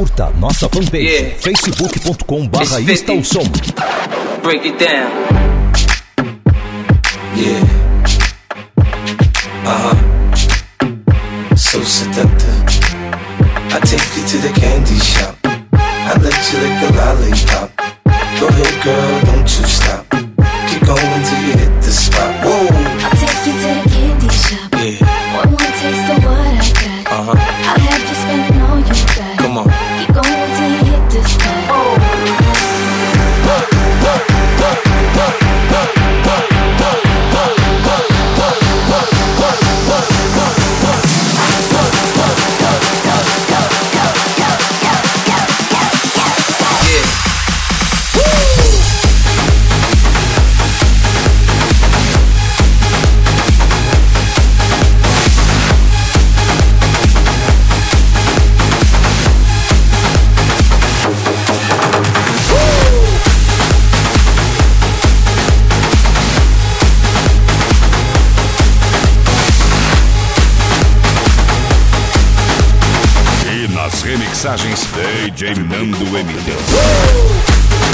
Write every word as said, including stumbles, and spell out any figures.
Curta nossa fanpage, Yeah. facebook ponto com barra It's fifty. Instalsom. Break it down. Yeah. Uh-huh. So seductive. I take you to the candy shop. I let you lick the lollipop. Go ahead, girl, don't you stop. Keep going till you hit the spot. Whoa. I'll take you to the candy shop. Yeah. One more taste of what I got. Uh-huh. I'll have you spending all you got. Come on. Keep going till you hit the spot. E nas remixagens D J Nando M D.